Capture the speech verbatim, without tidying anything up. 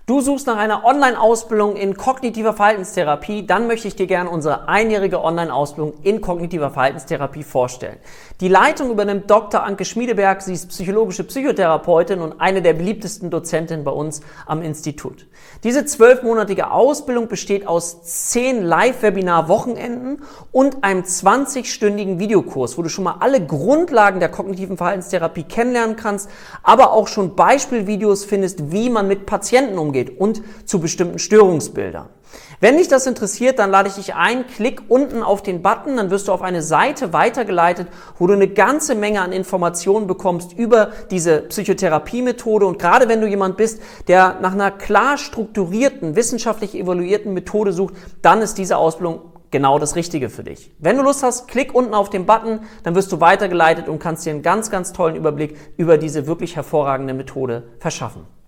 Du suchst nach einer Online-Ausbildung in kognitiver Verhaltenstherapie, dann möchte ich dir gerne unsere einjährige Online-Ausbildung in kognitiver Verhaltenstherapie vorstellen. Die Leitung übernimmt Doktor Anke Schmiedeberg, sie ist psychologische Psychotherapeutin und eine der beliebtesten Dozentinnen bei uns am Institut. Diese zwölfmonatige Ausbildung besteht aus zehn Live-Webinar-Wochenenden und einem zwanzigstündigen Videokurs, wo du schon mal alle Grundlagen der kognitiven Verhaltenstherapie kennenlernen kannst, aber auch schon Beispielvideos findest, wie man mit Patienten umgeht und zu bestimmten Störungsbildern. Wenn dich das interessiert, dann lade ich dich ein, klick unten auf den Button, dann wirst du auf eine Seite weitergeleitet, wo du eine ganze Menge an Informationen bekommst über diese Psychotherapie-Methode. Und gerade wenn du jemand bist, der nach einer klar strukturierten, wissenschaftlich evaluierten Methode sucht, dann ist diese Ausbildung genau das Richtige für dich. Wenn du Lust hast, klick unten auf den Button, dann wirst du weitergeleitet und kannst dir einen ganz, ganz tollen Überblick über diese wirklich hervorragende Methode verschaffen.